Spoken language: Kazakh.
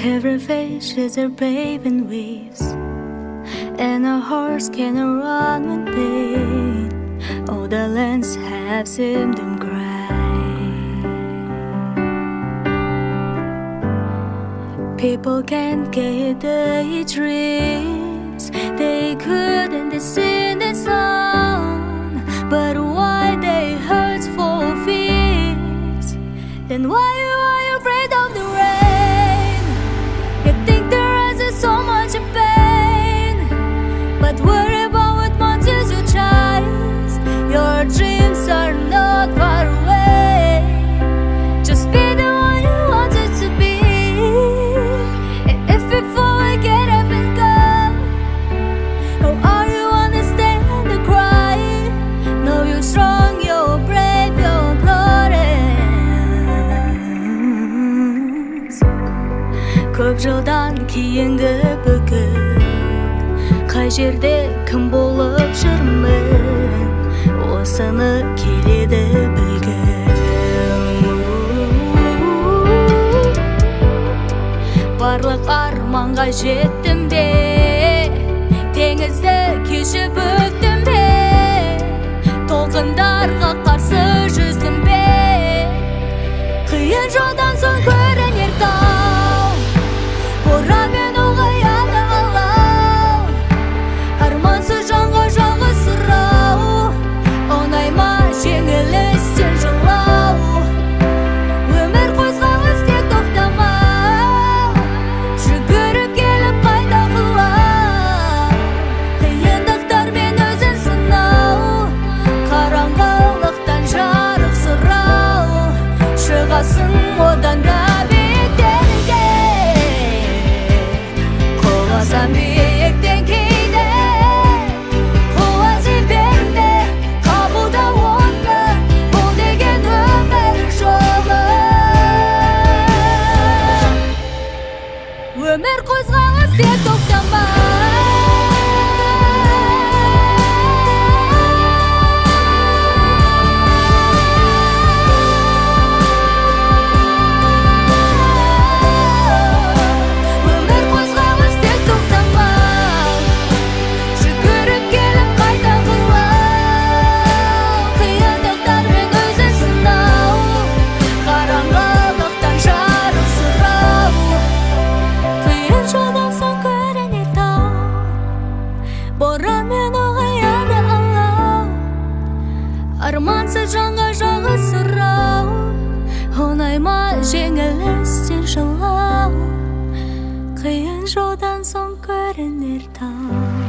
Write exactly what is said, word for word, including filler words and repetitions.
Every face is a brave and weaves, and a horse can run with pain. All the lands have seemed to cry. People can't get their dreams, they couldn't sing the song. But why they hurt for fears? Then why are you afraid of the rain? You think there is so much pain, but worry about what mountains you chase. Your dreams are not far away. Just be the one you wanted to be. And if you fall, get up and go. Oh, are you understand the cry? Know you're strong, you're brave, you're glorious. Көп жылдан кейінгі бүгін, қай жерде кім болып жүрмін, осыны келеді білгім. Барлық арманға жеттім бе, теңізді кешіп өттім бе, толқындарға қарсы жүздім бе. Қиын жолдан соң көрінер тау, боранмен ұлғаяды алау. Армансыз жанға жалғыз сұрау, оңай ма жеңілістен жылау. Өмір қозғалыс тек тоқтамау, жүгіріп келіп қайта құлау. Қиындықтармен өзін сынау, қараңғылықтан жарық сұрау. Шығасың одан да биіктерге, құласам биіктен кейде. Құлазы берді, қабылда оны, бұл деген өмір жолы. Өмір қозғалыс тек тоқтамау. Өмір қозғалыс тек тоқтамау, жүгіріп келіп қайта құлау. Қиындықтармен өзін сынау, қараңғылықтан жарық сұрау. Қиын жолдан соң көрінер тау, боранмен ұлғаяды алау. Армансыз жанға жалғыз сұрау, оңай ма жеңілістен жылау. Қиын жолдан соң көрінер тау.